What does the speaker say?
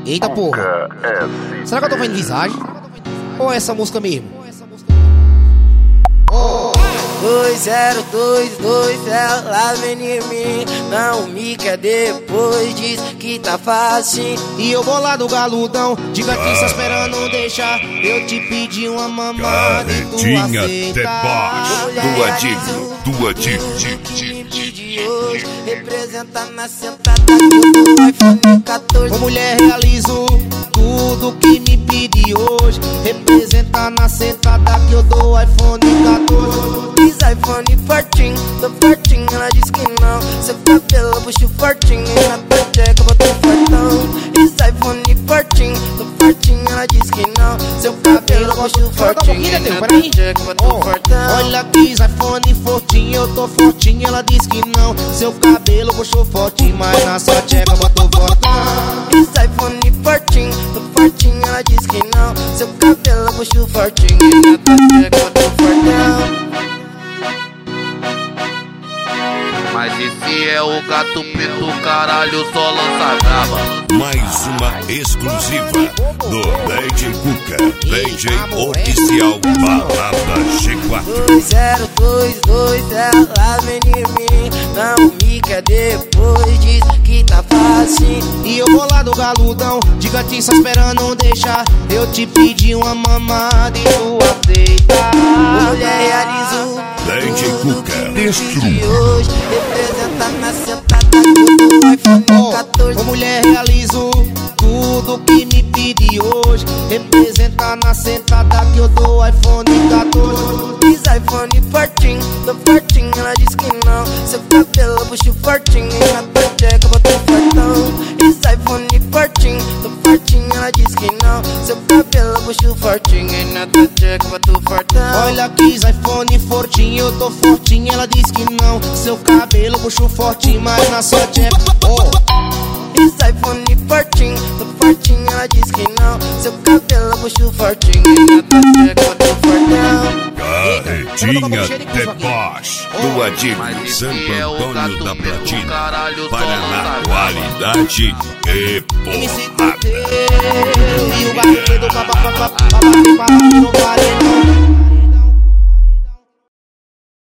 Eita porra, será que eu tô vendo visagem? Ou é essa música mesmo? 2022, ela vem em mim, não me quer depois, diz que tá fácil. E eu vou lá do galudão, diga que está esperando não deixar. Eu te pedi uma mamada e tu aceita. Tua dica. Hoje representa na sentada do iPhone 14. Ô mulher, realizo tudo que me pedi hoje. Representa na sentada que eu dou iPhone 14. Diz iPhone 14, tô fortinho, ela diz que não. Seu cabelo puxo fortinho e na tua tcheca botou fortão. Diz iPhone 14, tô fortinho, ela diz que não. Seu cabelo puxo fortinho e na tua tcheca botou fortão. Olha que iPhone 14, eu tô fortinho, ela diz que não. Seu cabelo puxou fortinho, mas na sua tcheca botou fortão. Diz iPhone 14, tô fortinho, ela diz que não. Seu cabelo puxo fortinho e na tua tcheca botou fortão. Mas esse é o Gato Preto, caralho, só lança brava. Mais uma exclusiva do DJ Cuca, DJ oficial Balada G4. 2022, ela vem em mim, não me quer depois, diz que tá fácil. E eu vou lá do galudão, diga que está esperando não deixar. Eu te pedi uma mamada e tu aceita. Mulher, realizo DJ Cuca, de hoje, representa na sentada do iPhone 14. Ô mulher, realizo tudo que me pedi hoje. Representa na sentada que eu dou iPhone 14. Diz iPhone 14, tô fortinho, ela diz que não. Seu cabelo puxo fortinho e na tua tcheca botou fortão. Diz iPhone 14, tô fortinho, ela diz que não. Seu cabelo puxo fortinho e na tua tcheca botou fortão. Olha que iPhone 14, eu tô fortinho, ela diz que não. Seu cabelo puxou fortinho, mas na sua tcheca. Diz iPhone 14, tô fortinho, ela diz que não. Seu cabelo puxo fortinho e na tua tcheca botou fortão. Carretinha The Boss, do Adigo, Santo Antônio da Platina, Paraná, qualidade e porrada. E o barulho do babá no paredão.